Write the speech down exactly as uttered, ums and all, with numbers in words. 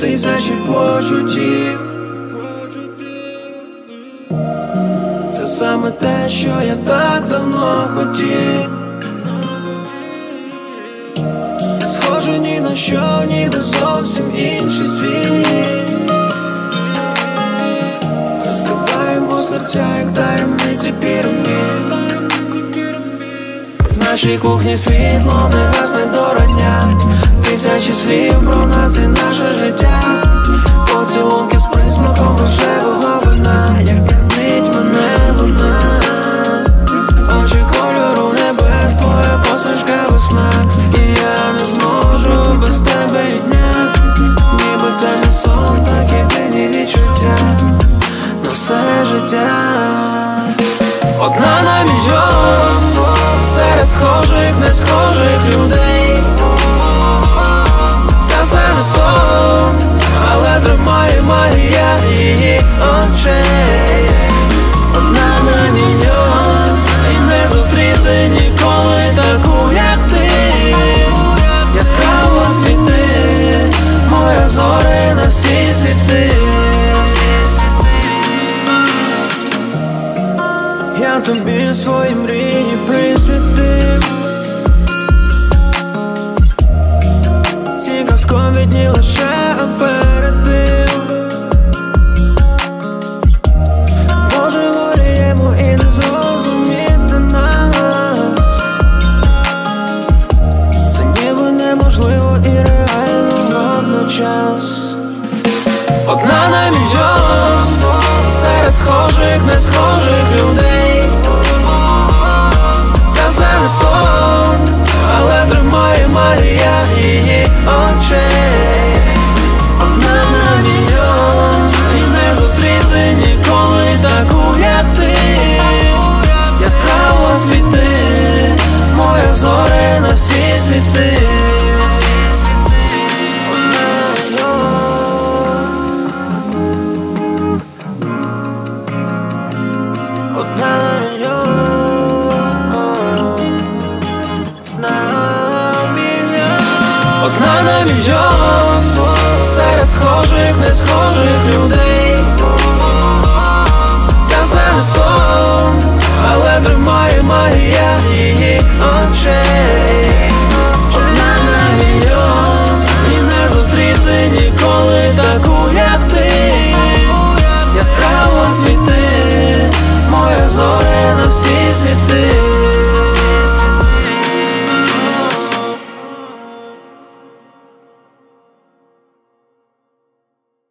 тисячі почуттів. Це саме те, що я так давно хотів. Не схоже ні на що, ніби зовсім інший світ. Розкриваємо серця, як таємниці пірамід. В нашій кухні світло не гасне до рання. Тисячі слів про нас і наше життя. Поцілунки з присмаком рожевого вина, як п'янить мене вона. Очі кольору небес, твоя посмішка весна. І я не зможу без тебе й дня. Ніби це не сон, так єдині відчуття на все життя. Одна на мільйон серед схожих, не схожих людей. Це все не сон, але тримає магія її очей. Одна на мільйон, і не зустріти ніколи таку, як ти. Яскраво світи, моя зоре на всі світи. Я тобі свої мрії присвятив. Ці казкові дні лише аперитив. Божеволіємо і не зрозуміти нас. Це ніби неможливо і реально водночас. Одна на мільйон серед схожих, не схожих людей. Це все не сон, але тримає магія її очей. Одна на мільйон, і не зустріти ніколи таку, як ти. Яскраво світи, моя зоре на всі світи. Одна на мільйон серед схожих, не схожих людей. Це все не сон, але тримає магія її очей. Одна на мільйон, і не зустріти ніколи таку, як ти. Яскраво світи, моя зоре на всі світи.